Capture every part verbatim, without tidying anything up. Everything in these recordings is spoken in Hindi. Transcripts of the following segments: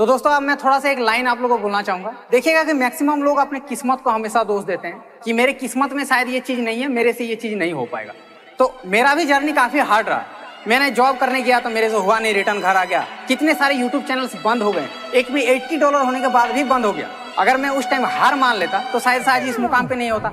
तो दोस्तों अब मैं थोड़ा सा एक लाइन आप लोगों को बोलना चाहूंगा। देखिएगा कि मैक्सिमम लोग अपने किस्मत को हमेशा दोष देते हैं कि मेरे किस्मत में शायद ये चीज नहीं है, मेरे से ये चीज नहीं हो पाएगा। तो मेरा भी जर्नी काफी हार्ड रहा। मैंने जॉब करने गया तो मेरे से हुआ नहीं, रिटर्न घर आ गया। कितने सारे यूट्यूब चैनल्स बंद हो गए, एक भी अस्सी डॉलर होने के बाद भी बंद हो गया। अगर मैं उस टाइम हार मान लेता तो शायद शायद इस मुकाम पे नहीं होता।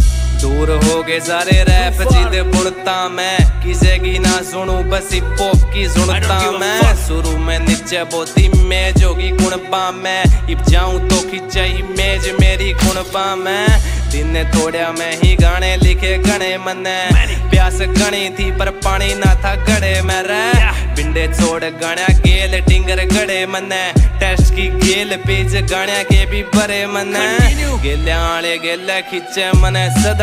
दूर हो गए सारे रैप जिदे बुड़ता मैं, किसे की ना सुनू बस हिप हॉप की सुनता मैं। शुरू में नीचे बोती मेज होगी कुणपा मैं, इब जाऊं तो खिंचा इमेज मेरी कुणपा मैं। दिन थोड़ा में ही गाने लिखे गणे मने, प्यास गणी थी पर पानी ना था गड़े में रे। पिंडे छोड़ गाना गेल टिंगर गड़े मने, टेस्ट की गेल पेज गाना के भी बड़े मने। गेले आले गेले खिंचे मने सदा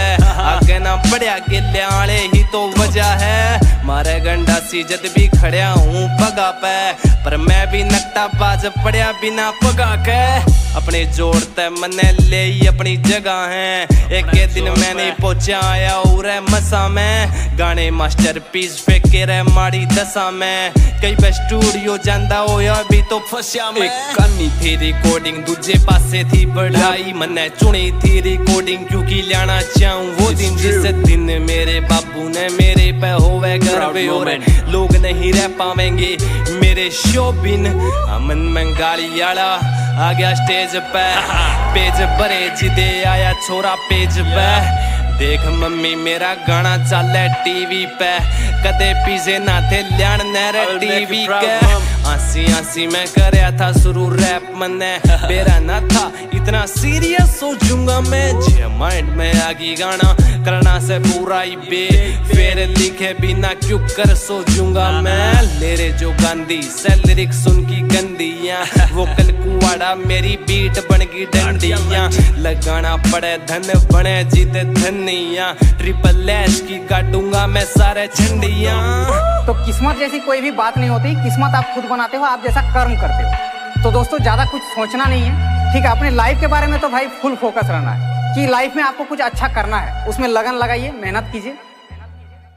आगे ना बढ़िया गिले आले ही तो वजह है। मारे गंडा सी जद भी खड़िया हूँ पगा पे, पर मैं भी नकटा बाज पड़िया बिना पगा के। अपने जोड़ते मने ले अपनी जगह है, एक के दिन मैंने पहुंचा आया और मसा में। गाने मास्टर पीस फेंके रे माड़ी दशा में, कई पे स्टूडियो जांदा हो या भी तो फंसा में। एक करनी थी रिकॉर्डिंग दूजे पासे थी बढ़ाई, मने चुनी थी रिकॉर्डिंग क्योंकि लाना चाहूं वो दिन जिस दिन मेरे बाबू ने मेरे पे होवे गर्व और लोग नहीं रह पावेंगे मेरे शो बिन। अमन में गाली आला आ गया स्टेज पे, पेज भरे जिदे आया छोरा पेज पे। देख मम्मी मेरा गाना चले टीवी पे, कदे पीछे ना थे ल्याण नहर टीवी के। आंसी आंसी मैं करया था शुरू रैप मने, बेरा ना था इतना सीरियस सोचूंगा मैं। जे माइंड में आगी गाना करना से पूरा ही बे, फिर लिखे बिना क्यों कर सोचूंगा मैं। लेरे जो गांधी से लिरिक्स सुन की गंदियां, वोकल कुआड़ा मेरी बीट बन गई डंडियां। लगाना पड़े धन बने जीते धनिया, ट्रिपल एच की काटूंगा मैं सारे झंडियां। तो किस्मत जैसी कोई भी बात नहीं होती, किस्मत आप खुद बनाते हो, आप जैसा कर्म करते हो। तो दोस्तों ज्यादा कुछ सोचना नहीं है, ठीक है। अपने लाइफ के बारे में तो भाई फुल फोकस रहना है कि लाइफ में आपको कुछ अच्छा करना है, उसमें लगन लगाइए, मेहनत कीजिए।